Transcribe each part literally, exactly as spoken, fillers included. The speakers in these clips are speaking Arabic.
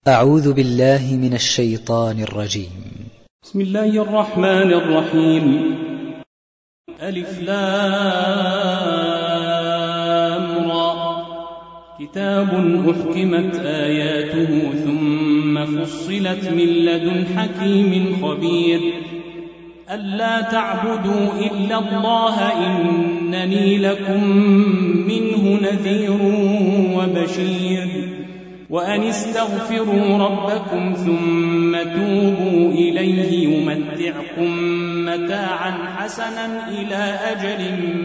أعوذ بالله من الشيطان الرجيم. بسم الله الرحمن الرحيم. ألف لام را. كتاب أحكمت آياته ثم فصلت من لدن حكيم خبير. ألا تعبدوا إلا الله إنني لكم منه نذير وبشير. وأن استغفروا ربكم ثم توبوا إليه يمتعكم متاعا حسنا إلى أجل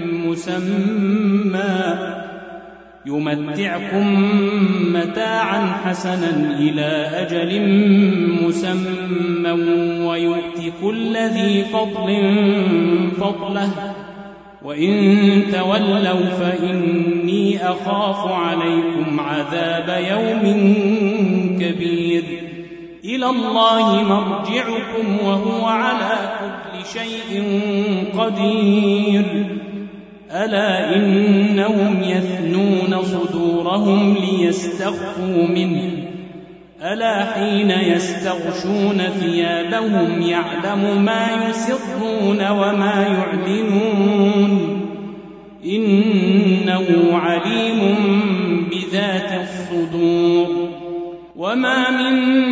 مسمى يمتعكم متاعا حسنا إلى أجل مسمى ويؤتي كل ذي فضل فضله وإن تولوا فإني أخاف عليكم عذاب يوم كبير. إلى الله مرجعكم وهو على كل شيء قدير. ألا إنهم يثنون صدورهم ليستخفوا منه ألا حين يستغشون ثيابهم يعلم ما يسرون وما يعلنون إنه عليم بذات الصدور. وما من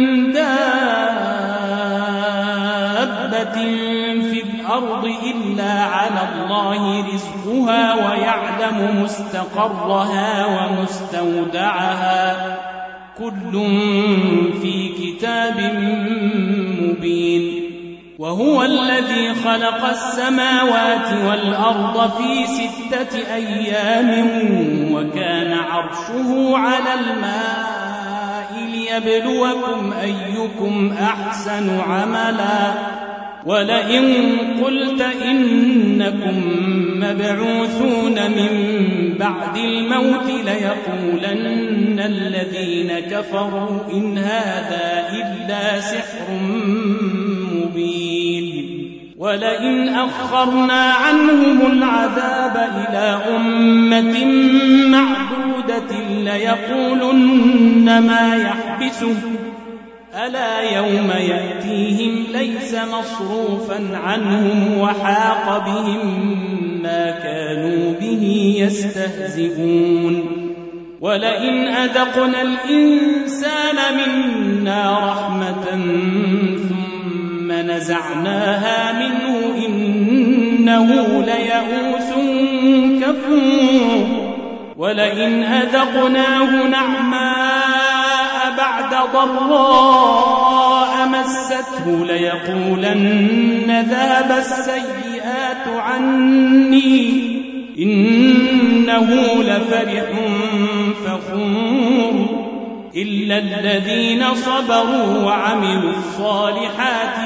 دابة في الأرض إلا على الله رزقها ويعلم مستقرها ومستودعها كل في كتاب مبين. وهو الذي خلق السماوات والأرض في ستة أيام وكان عرشه على الماء ليبلوكم أيكم أحسن عملا. ولئن قلت إنكم مبعوثون من بعد الموت ليقولن الذين كفروا إن هذا إلا سحر مبين. ولئن أخرنا عنهم العذاب إلى أمة معدودة ليقولن ما يحبسه ألا يوم يأتيهم ليس مصروفا عنهم وحاق بهم ما كانوا به يستهزئون. ولئن أذقنا الإنسان منا رحمة ثم نزعناها منه إنه ليئوس كفور. ولئن أذقناه نعماء بعد ضراء مسته ليقولن ذهب السيئات عني إنه لفرح فخور. إلا الذين صبروا وعملوا الصالحات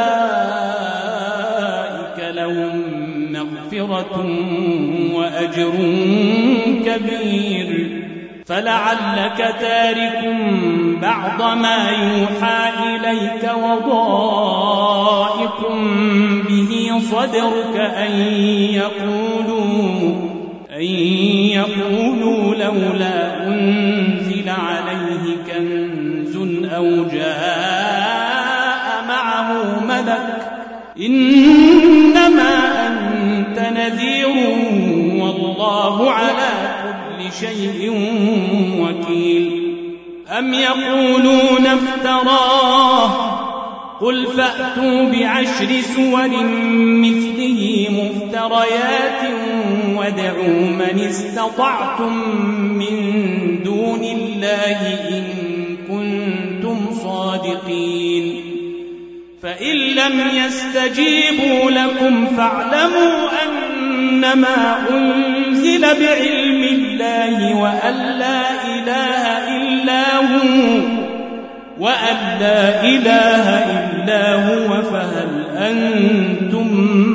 أولئك لهم مغفرة وأجر كبير. فلعلك تارك بعض ما يوحى إليك وضائق به صدرك أن يقولوا, أن يقولوا لولا أنزل عليه كنز أو جاء معه ملك إنما أنت نذير والله على كل شيء وكيل. أم يقولون افتراه قل فأتوا بعشر سور مثله مفتريات وادعوا من استطعتم من دون الله إن كنتم صادقين. فإن لم يستجيبوا لكم فاعلموا أنما أنزل بعلم الله وأن لا إله إلا هو وأن لا إله إلا هو فهل أنتم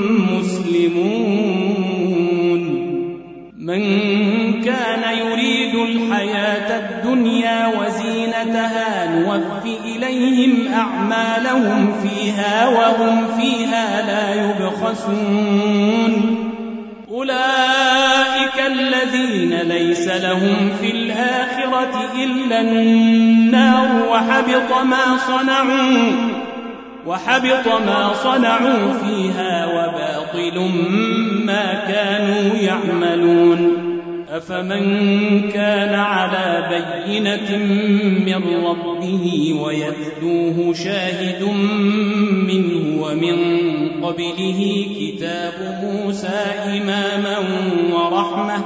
مسلمون. من كان يريد الحياة الدنيا وزينتها نوفِ إليهم أعمالهم فيها وهم فيها لا يبخسون. أولئك الذين ليس لهم في الآخرة إلا النار وحبط ما صنعوا وحبط ما صنعوا فيها وباطل ما كانوا يعملون. أفمن كان على بينة من ربه ويتلوه شاهد منه ومن قبله كتاب موسى إماما ورحمة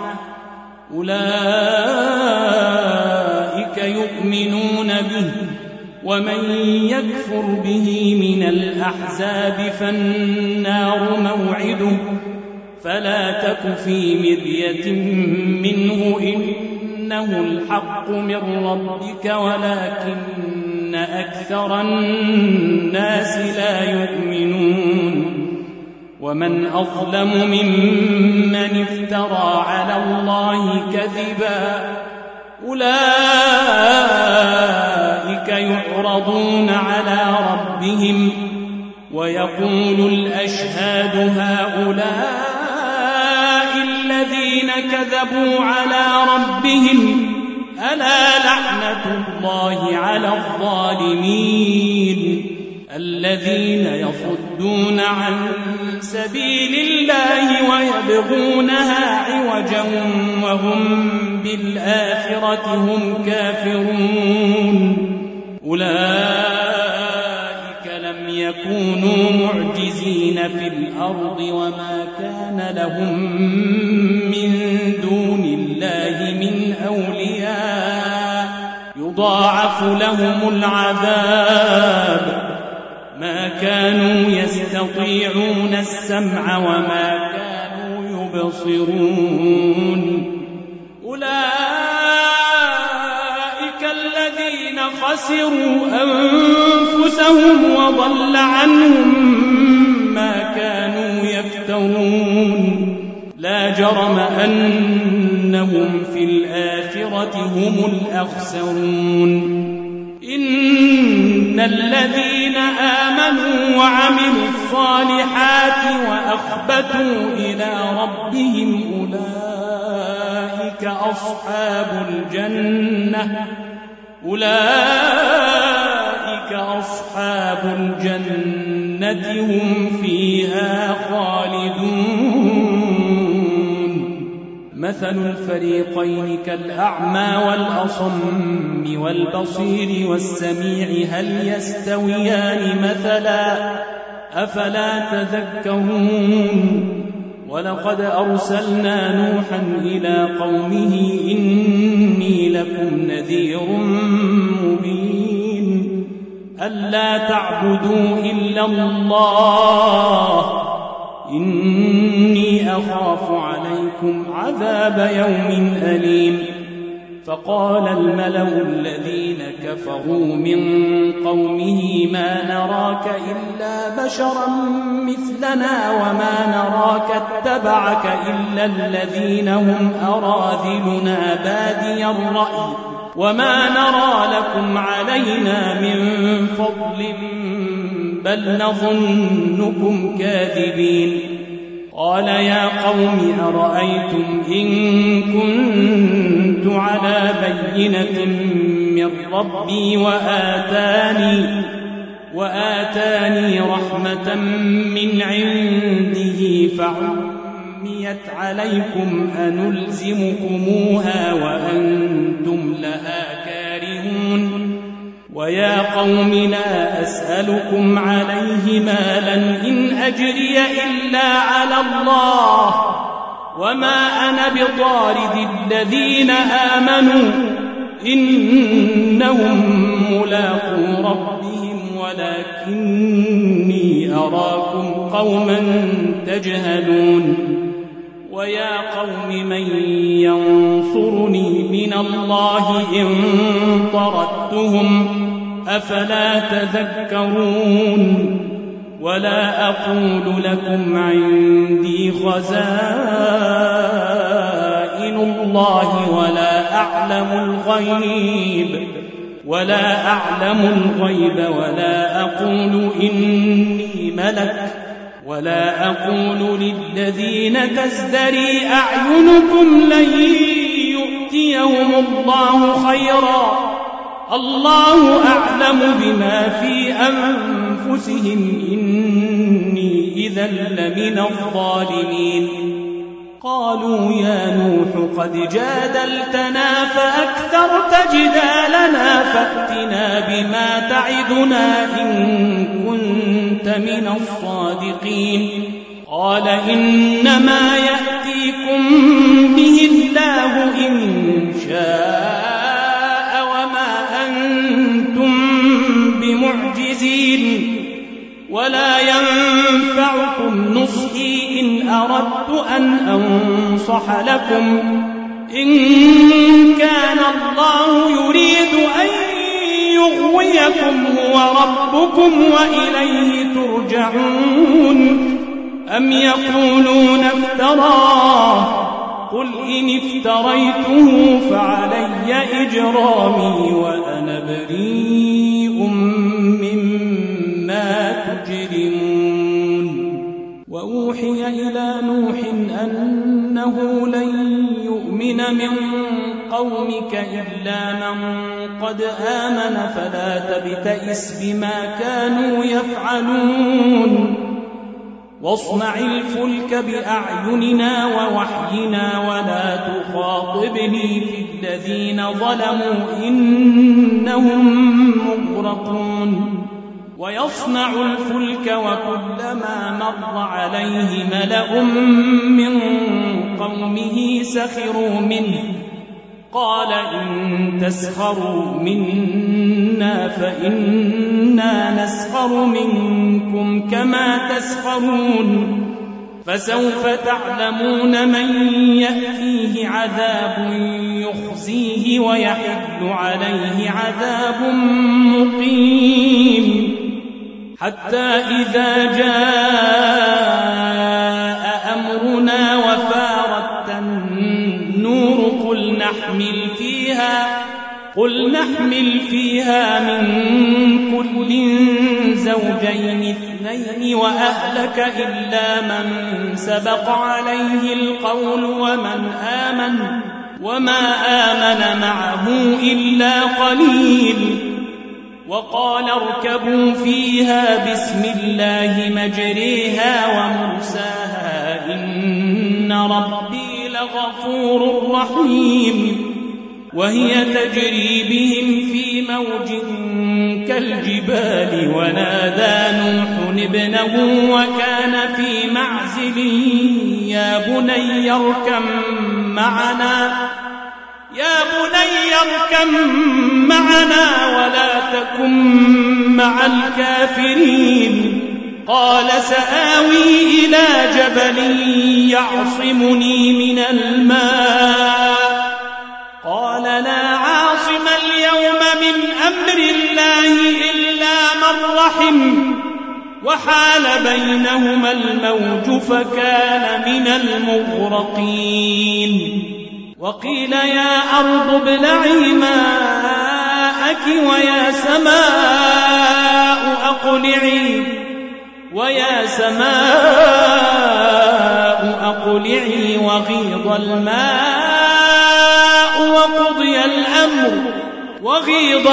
أولئك يؤمنون به، ومن يكفر به من الأحزاب فالنار موعده، فلا تك في مرية منه إنه الحق من ربك ولكن أكثر الناس لا يؤمنون. ومن أظلم ممن افترى على الله كذبا أولئك يعرضون على ربهم ويقول الأشهاد هؤلاء الذين كذبوا على ربهم ألا لعنة الله على الظالمين الذين يصدون عن سبيل الله ويبغونها عوجا وهم بالآخرة هم كافرون. أولئك لم يكونوا معجزين في الأرض وما كان لهم من دون الله من أولياء يضاعف لهم العذاب ما كانوا يستطيعون السمع وما كانوا يبصرون. أولئك الذين خسروا أنفسهم وضل عنهم ما كانوا يفترون. لا جرم أنهم في الآخرة هم الأخسرون. إن الذين آمنوا وعملوا الصالحات وأخبتوا إلى ربهم أولئك أصحاب الجنة أولئك أصحاب الجنة هم فيها خالدون. مثل الفريقين كالأعمى والأصم والبصير والسميع هل يستويان مثلا أفلا تذكرون. ولقد أرسلنا نوحا إلى قومه إني لكم نذير مبين ألا تعبدوا إلا الله إني أخاف عليكم عذاب يوم أليم. فقال الملأ الذين كفروا من قومه ما نراك إلا بشرا مثلنا وما نراك اتبعك إلا الذين هم أراذلنا بادي الرأي وما نرى لكم علينا من فضل بل نظنكم كاذبين. قال يا قوم أرأيتم إن كنت على بينة من ربي وآتاني, وآتاني رحمة من عنده فعميت عليكم أنلزمكموها وأنتم لها كارهون. ويا قوم لا أسألكم عليه مالا إن أجري إلا على الله وما أنا بطارد الذين آمنوا إنهم ملاقو ربهم ولكني أراكم قوما تجهلون. ويا قوم من ينصرني من الله إن طردتهم أفلا تذكرون. ولا أقول لكم عندي خزائن الله ولا أعلم الغيب ولا أعلم الغيب ولا أقول إني ملك ولا أقول للذين تزدري أعينكم لن يؤتيهم الله خيرا، الله أعلم بما في أنفسهم إني إذا لمن الظالمين. قالوا يا نوح قد جادلتنا فأكثرت جدالنا فأتنا بما تعدنا إن كنت من الصادقين. قال إنما يأتيكم به الله إن شاء وما أنتم بمعجزين، ولا ينفعكم نصحي إن أردت أن أنصح لكم إن كان الله يريد أن يغويكم هو ربكم وإليه ترجعون. أم يقولون افتراه، قل إن افتريته فعلي إجرامي وأنا بريء مما تجرمون. وأوحي إلى نوح أنه لن يؤمن من قومك إلا من قد آمن فلا تبتئس بما كانوا يفعلون، واصنع الفلك بأعيننا ووحينا ولا تخاطبني في الذين ظلموا إنهم مغرقون. ويصنع الفلك وكلما مر عليه ملأ من قومه سخروا منه قال إن تسخروا منا فإنا نسخر منكم كما تسخرون. فسوف تعلمون من يأتيه عذاب يخزيه ويحل عليه عذاب مقيم. حتى إذا جاء أمرنا وفارت النور قل نحمل فيها قل نحمل فيها من كل زوجين اثنين وأهلك إلا من سبق عليه القول ومن آمن وما آمن معه إلا قليل. وقال اركبوا فيها بسم الله مجريها ومرساها إن ربي لغفور رحيم. وهي تجري بهم في موج كالجبال ونادى نوح ابنه وكان في معزل يا بني اركب معنا يا بني اركب معنا ولا تكن مع الكافرين. قال سآوي إلى جبل يعصمني من الماء قال لا عاصم اليوم من أمر الله إلا من رحم وحال بينهما الموج فكان من المغرقين. وقيل يا أرض ابلعي ماءك ويا سماء أقلعي ويا سماء أقلعي وغيض الماء وقضي الأمر وغيض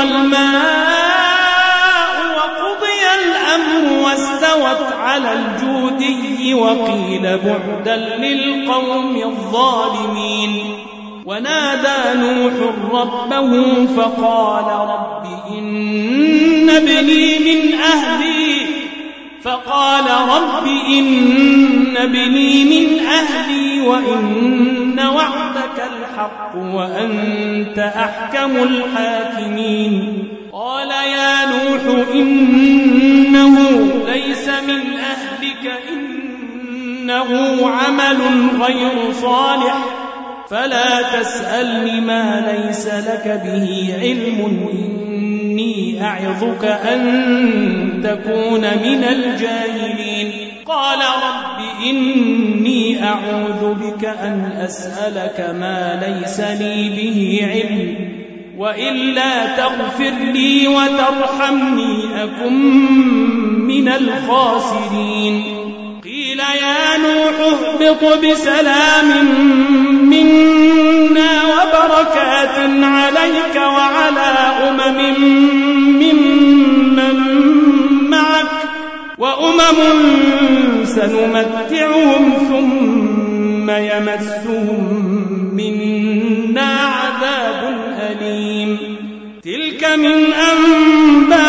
الماء وقضي الأمر واستوت على الجودي وقيل بعدا للقوم الظالمين. ونادى نوح ربه فقال رب إن ابني من أهلي فقال رب إن ابني من أهلي وإن وعدك الحق وأنت أحكم الحاكمين. قال يا نوح إنه ليس من أهلك إنه عمل غير صالح فلا تسألني ما ليس لك به علم إني أعظك أن تكون من الجاهلين. قال رب إني أعوذ بك أن أسألك ما ليس لي به علم وإلا تغفر لي وترحمني أكن من الخاسرين. يا نوح اهبط بسلام منا وبركات عليك وعلى أمم ممن معك وأمم سنمتعهم ثم يمسهم منا عذاب أليم تلك من أنباء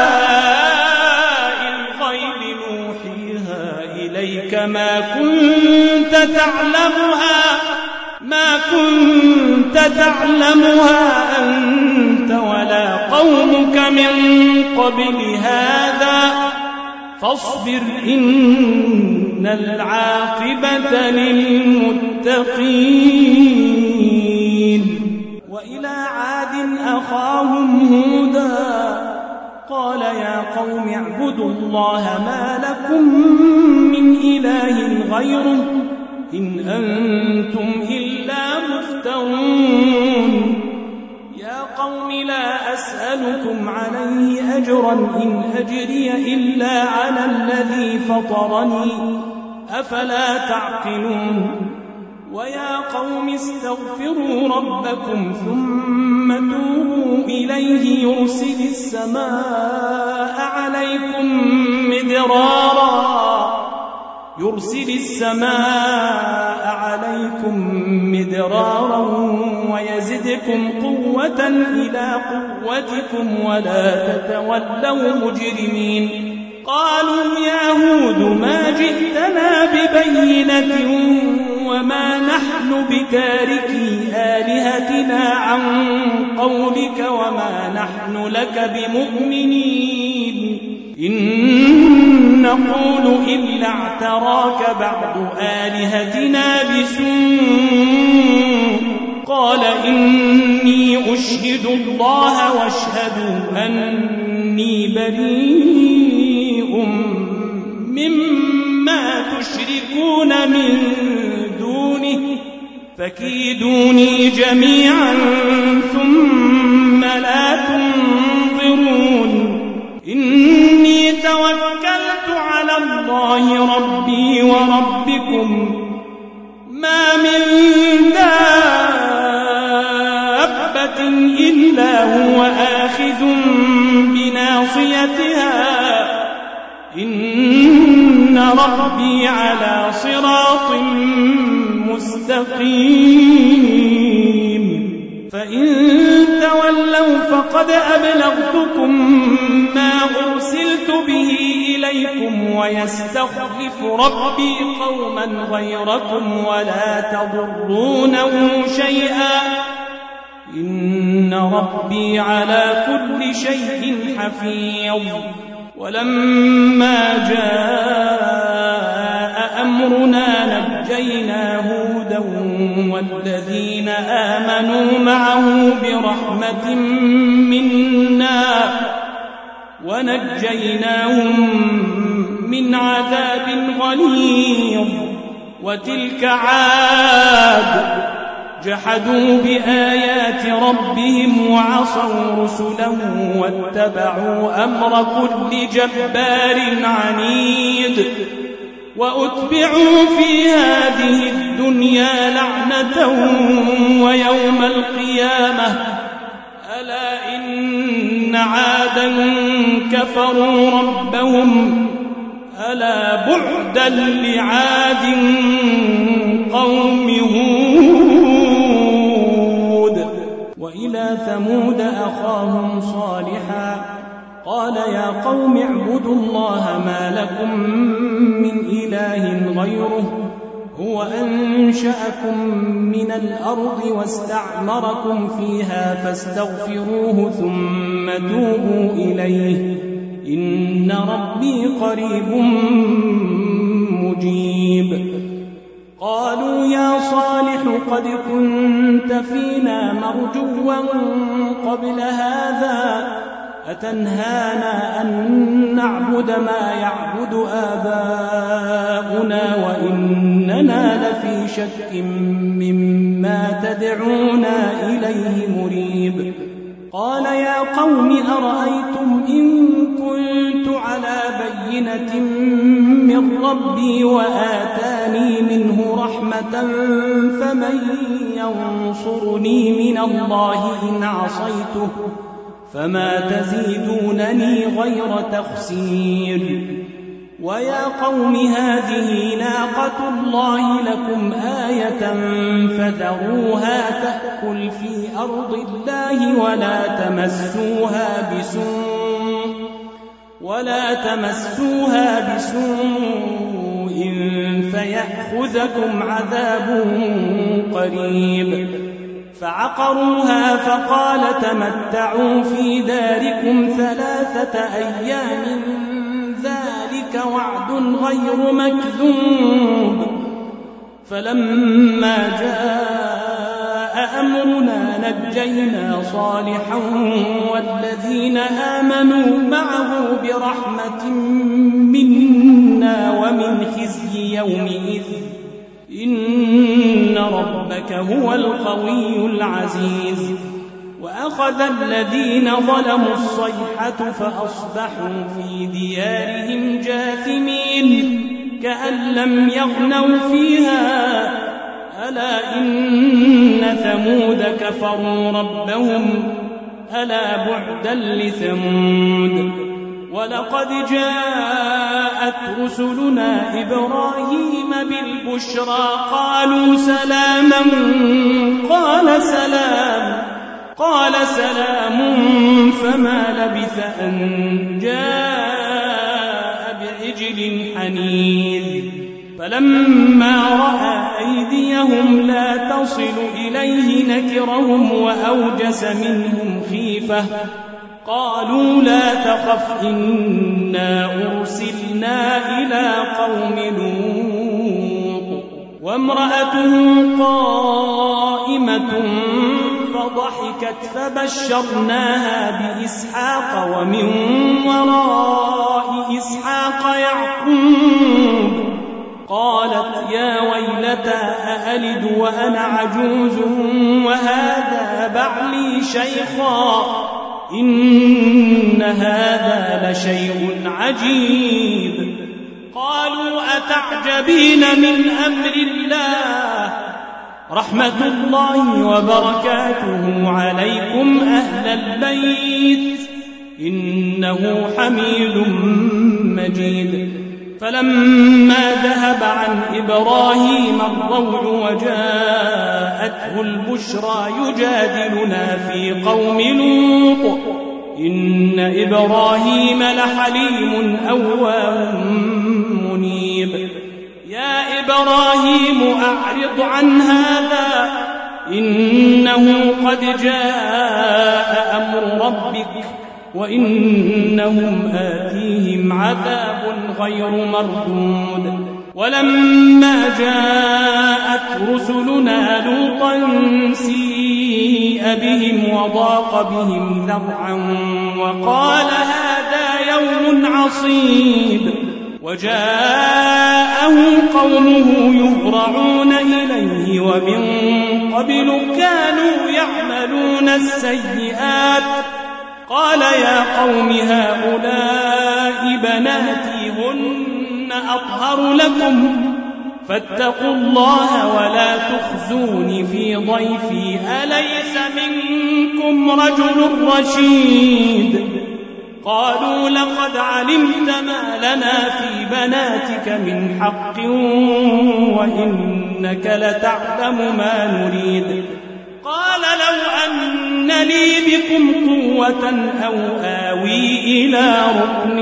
الغيب نوحيها إليك ما كنت تعلمها ما كنت تعلمها أنت ولا قومك من قبل هذا فاصبر إن العاقبة للمتقين وإلى عاد أخاهم هودا قال يا قوم اعبدوا الله ما لكم من إله غيره إن أنتم إلا مفترون يا قوم لا أسألكم عليه أجرا إن أجري إلا على الذي فطرني أفلا تعقلون ويا قوم استغفروا ربكم ثم توبوا إليه يرسل السماء عليكم مدرارا يرسل السماء عليكم مدرارا ويزدكم قوة إلى قوتكم ولا تتولوا مجرمين قالوا يا هود ما جئتنا ببينة وما نحن بتاركي آلهتنا عن قولك وما نحن لك بمؤمنين إن نقول إلا اعتراك بعض آلهتنا بسوء قال إني أشهد الله واشهدوا أني بريء مما تشركون من دونه فكيدوني جميعا ثم لا تنظرون إني توكلت على الله ربي وربكم ما من دابة إلا هو آخذ بناصيتها إن ربي على صراط مستقيم فإن تولوا فقد أبلغتكم ما أرسلت به إليكم ويستخلف ربي قوما غيركم ولا تضرونه شيئا إن ربي على كل شيء حفيظ ولما جاء أمرنا نجينا هودا والذين آمنوا معه برحمة منا ونجيناهم من عذاب غليظ وتلك عاد جحدوا بآيات ربهم وعصوا رسله واتبعوا أمر كل جبار عنيد وأتبعوا في هذه الدنيا لعنة ويوم القيامة ألا إن عادا كفروا ربهم ألا بعدا لعاد قوم هود وإلى ثمود أخاهم صالحا قال يا قوم اعبدوا الله ما لكم من إله غيره هو أنشأكم من الأرض واستعمركم فيها فاستغفروه ثم توبوا إليه إن ربي قريب مجيب قالوا يا صالح قد كنت فينا مرجوا قبل هذا أتنهانا أن نعبد ما يعبد آباؤنا وإننا لفي شك مما تدعونا إليه مريب قال يا قوم أرأيتم إن كنت على بينة من ربي وآتاني منه رحمة فمن ينصرني من الله إن عصيته فما تزيدونني غير تخسير ويا قوم هذه ناقة الله لكم آية فذروها تأكل في أرض الله ولا تمسوها بسوء ولا تمسوها بسوء فيأخذكم عذاب قريب فعقروها فقال تمتعوا في داركم ثلاثة أيام ذلك وعد غير مكذوب فلما جاء أمرنا نجينا صالحا والذين آمنوا معه برحمة منا ومن خزي يومئذ إن ربك هو القوي العزيز وأخذ الذين ظلموا الصيحة فأصبحوا في ديارهم جاثمين كأن لم يغنوا فيها ألا إن ثمود كفروا ربهم ألا بعدا لثمود ولقد جاءت رسلنا إبراهيم بالبشرى قالوا سلاما قال سلام قال سلام فما لبث أن جاء بعجل حنيذ فلما رأى أيديهم لا تصل إليه نكرهم وأوجس منهم خيفة قالوا لا تخف إنا أرسلنا إلى قوم لوط وامرأته قائمة فضحكت فبشرناها بإسحاق ومن وراء إسحاق يعقوب قالت يا ويلتى أألد وأنا عجوز وهذا بعلي شيخا إن هذا لشيء عجيب قالوا أتعجبين من أمر الله رحمة الله وبركاته عليكم أهل البيت إنه حميد مجيد فلما ذهب عن إبراهيم الروع وجاءته البشرى يجادلنا في قوم لوط إن إبراهيم لحليم أواه منيب يا إبراهيم أعرض عن هذا إنه قد جاء أمر ربك وإنهم آتيهم عذاب غير مردود ولما جاءت رسلنا لوطا سيء بهم وضاق بهم ذرعا وقال هذا يوم عصيب وجاءه قومه يهرعون إليه ومن قبل كانوا يعملون السيئات قال يا قوم هؤلاء بناتي هن أطهر لكم فاتقوا الله ولا تخزوني في ضيفي أليس منكم رجل رشيد قالوا لقد علمت ما لنا في بناتك من حق وإنك لتعلم ما نريد قال لو أن لي بكم قوة أو آوي إلى ركن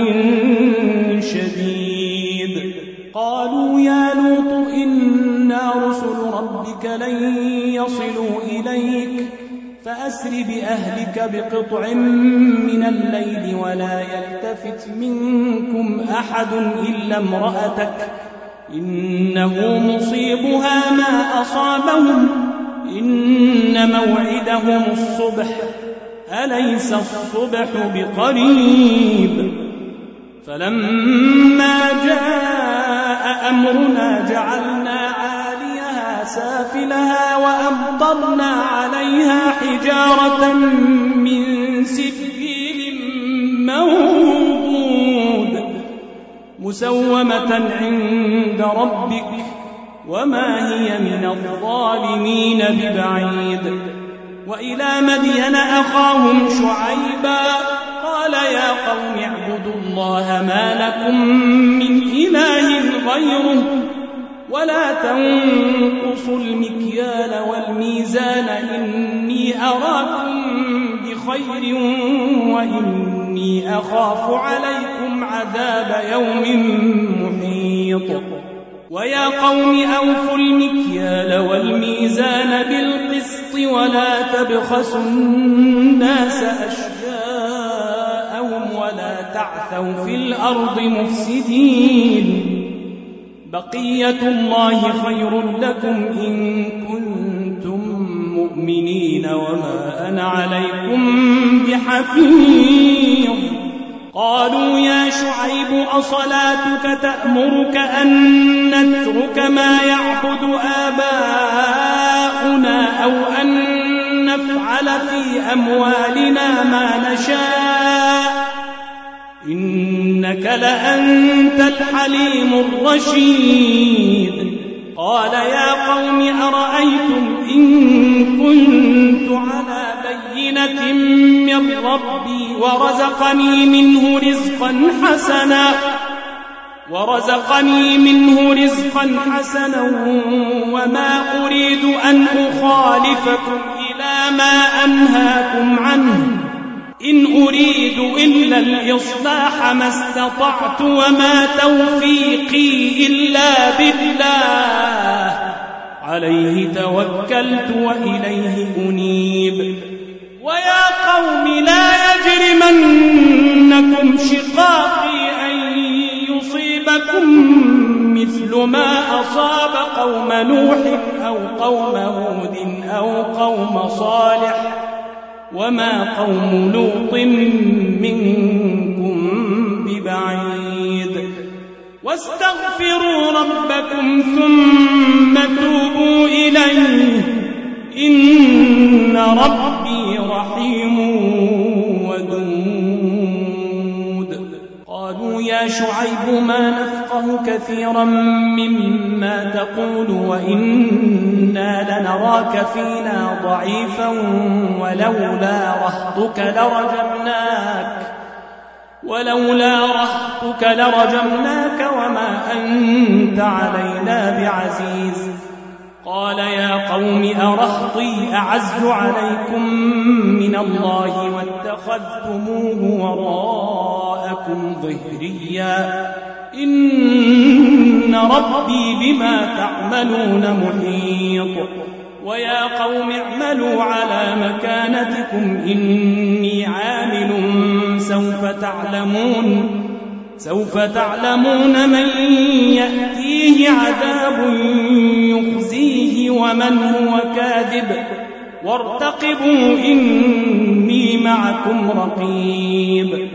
شديد قالوا يا لوط إنا رسل ربك لن يصلوا إليك فأسر بأهلك بقطع من الليل ولا يلتفت منكم أحد إلا امرأتك إنه مصيبها ما أصابهم إن موعدهم الصبح أليس الصبح بقريب فلما جاء أمرنا جعلنا عاليها سافلها وأمطرنا عليها حجارة من سجيل منضود مسومة عند ربك وما هي من الظالمين ببعيد. وإلى مدين أخاهم شعيبا قال يا قوم اعبدوا الله ما لكم من إله غيره ولا تنقصوا المكيال والميزان إني أراكم بخير وإني أخاف عليكم عذاب يوم محيط. ويا قوم أوفوا المكيال والميزان بالقسط ولا تبخسوا الناس أشياءهم ولا تعثوا في الأرض مفسدين. بقية الله خير لكم إن كنتم مؤمنين وما أنا عليكم بحفيظ. قالوا يا شعيب أصلاتك تأمرك أن نترك ما يعبد آباؤنا أو أن نفعل في أموالنا ما نشاء إنك لأنت الحليم الرشيد. قال يا قوم أرأيتم إن كنت على بينة من ربي ورزقني منه رزقا حسنا ورزقني منه رزقا حسنا وما أريد أن أخالفكم إلى ما أنهاكم عنه إن أريد إلا الإصلاح ما استطعت وما توفيقي إلا بالله عليه توكلت وإليه أنيب. ويا قوم لا يجرمنكم شقاقي أن يصيبكم مثل ما أصاب قوم نوح أو قوم هود أو قوم صالح وما قوم لوط منكم ببعيد. واستغفروا ربكم ثم توبوا إليه إن ربي رحيم ودود. قالوا يا شعيب ما نفقه كثيرا مما تقول وإنا لنراك فينا ضعيفا ولولا رهطك لرجمناك ولولا رهطك لرجمناك وما أنت علينا بعزيز. قال يا قوم أرهطي أعز عليكم من الله واتخذتموه وراءكم ظهريا إن ربي بما تعملون محيط. ويا قوم اعملوا على مكانتكم إني عامل سوف تعلمون سوف تعلمون من يأتيه عذاب يخزيه ومن هو كاذب وارتقبوا إني معكم رقيب.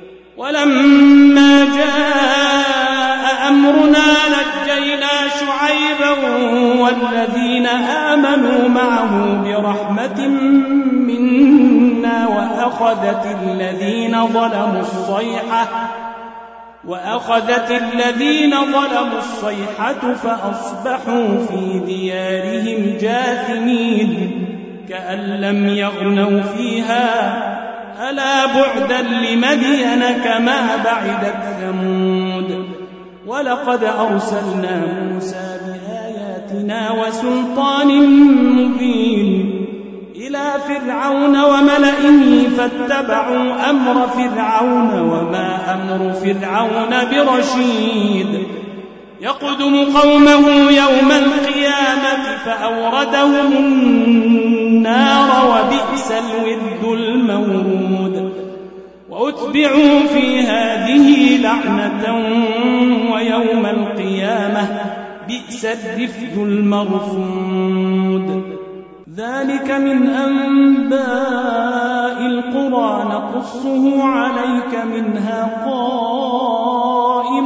ولما جاء أمرنا نجينا شعيبا والذين آمنوا معه برحمة منا وأخذت الذين ظلموا الصيحة وأخذت الذين ظلموا الصيحة فأصبحوا في ديارهم جاثمين كأن لم يغنوا فيها ألا بعدا لمدين كما بعدت ثمود. ولقد أرسلنا موسى بآياتنا وسلطان مبين إلى فرعون وملئه فاتبعوا أمر فرعون وما أمر فرعون برشيد. يقدم قومه يوم القيامة فأوردهم النار وبئس الورد المورود. وأتبعوا في هذه لعنة ويوم القيامة بئس الرفد المرفود. ذلك من أنباء القرى نقصه عليك منها قائم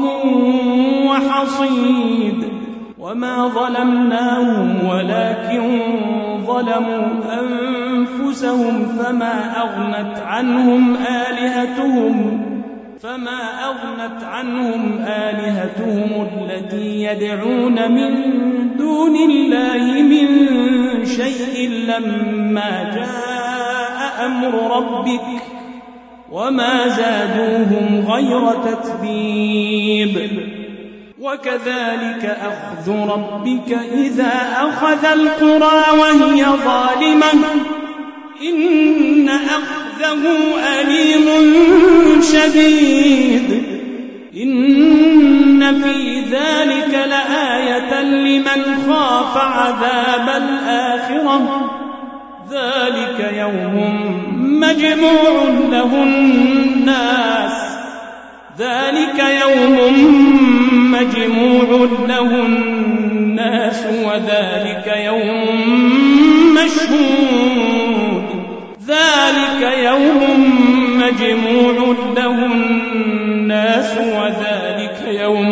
وحصيد. وما ظلمناهم ولكن ظلموا أنفسهم فما أغنت عنهم آلهتهم فما أغنت عنهم آلهتهم التي يدعون من دون الله من شيء لما جاء أمر ربك وما زادوهم غير تتبيب وكذلك أخذ ربك إذا أخذ القرى وهي ظالمة إن أخذه أليم شديد إن في ذلك لآية لمن خاف عذاب الآخرة ذلك يوم مجموع له الناس ذلك يوم مجموع له الناس وذلك يوم مشهود ذلك يوم مجموع له الناس وذلك يوم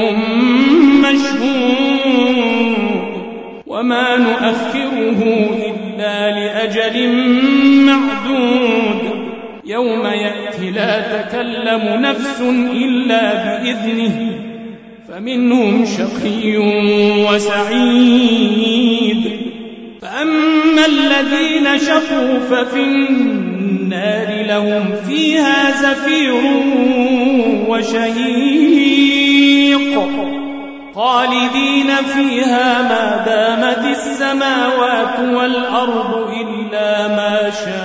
مشهود وما نؤخره إلا لأجل معدود يوم يأتي لا تكلم نفس إلا بإذنه فمنهم شقي وسعيد فأما الذين شقوا ففي النار لهم فيها زفير وشهيق خالدين فيها ما دامت السماوات والأرض إلا ما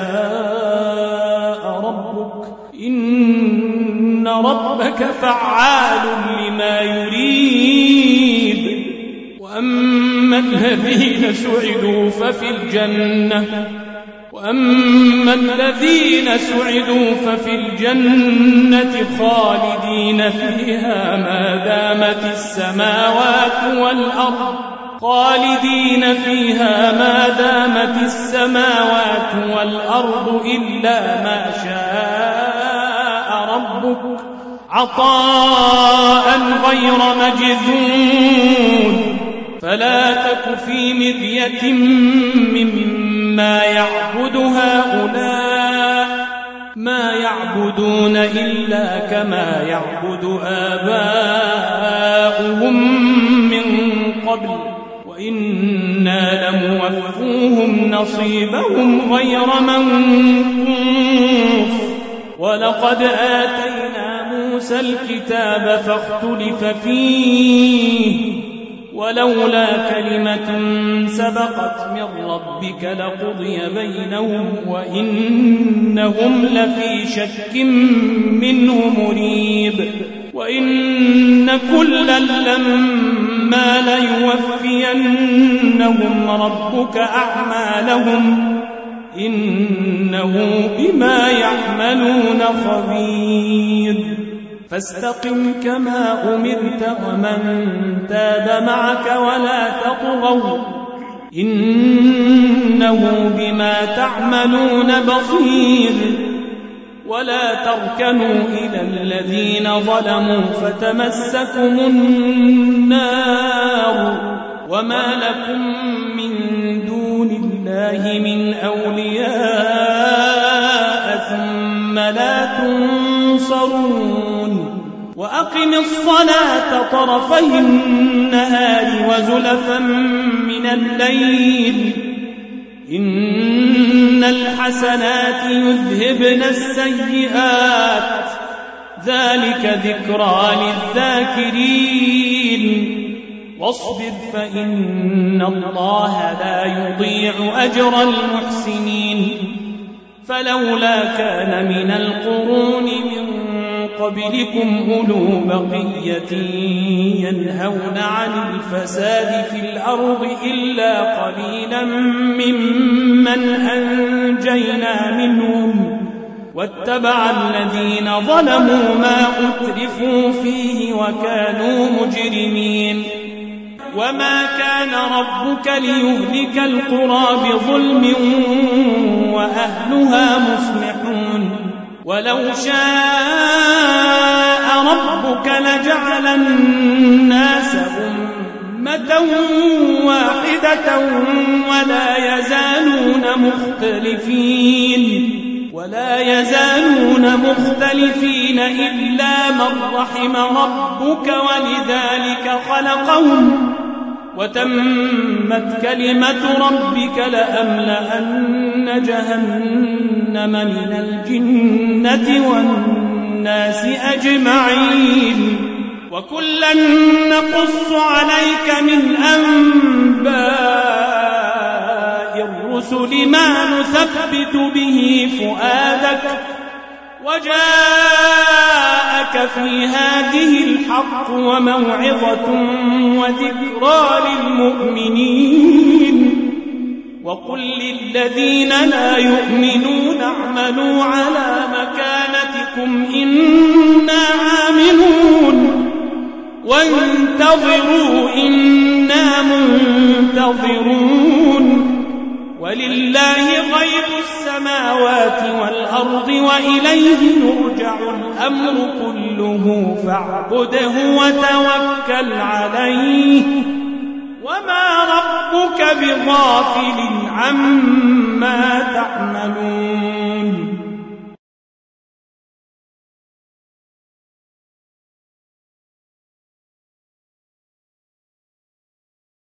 شاء ربك إن ربك فعال لما يريد وأما الذين سعدوا ففي الجنة وأما الذين سعدوا ففي الجنة خالدين فيها ما دامت السماوات والأرض خالدين فيها ما دامت السماوات والأرض إلا ما شاء ربك عطاء غير مجذون فلا تك في مرية مما يعبد هؤلاء ما يعبدون إلا كما يعبد آباؤهم من قبل وإنا لموفوهم نصيبهم غير منقوص ولقد آتينا موسى الكتاب فاختلف فيه ولولا كلمة سبقت من ربك لقضي بينهم وإنهم لفي شك منه مريب وإن كلا لما ليوفينهم ربك أعمالهم إنه بما يعملون خبير فاستقم كما أمرت ومن تاب معك ولا تطغوا إنه بما تعملون بصير ولا تركنوا إلى الذين ظلموا فتمسكم النار وما لكم من دون الله من أولياء ثم لا تنصرون وأقم الصلاة طرفي النهار وزلفا من الليل إن الحسنات يذهبن السيئات ذلك ذكرى للذاكرين واصبر فإن الله لا يضيع أجر المحسنين فلولا كان من القرون من قبلكم أولو بقية ينهون عن الفساد في الأرض إلا قليلا ممن أنجينا منهم واتبع الذين ظلموا ما أترفوا فيه وكانوا مجرمين وما كان ربك ليهلك القرى بظلم وأهلها مصلحون ولو شاء ربك لجعل الناس أمة واحدة ولا يزالون مختلفين ولا يزالون مختلفين إلا من رحم ربك ولذلك خلقهم وتمت كلمة ربك لأملأن جهنم من الجنة والناس أجمعين وكلا نقص عليك من أنباء الرسل ما نثبت به فؤادك وجاءك في هذه الحق وموعظة وذكرى للمؤمنين وقل للذين لا يؤمنون اعملوا على مكانتكم إنا عاملون وانتظروا إنا منتظرون ولله غيب السماوات والأرض وإليه يرجع الأمر كله فاعبده وتوكل عليه وما ربك بغافل عما تعملون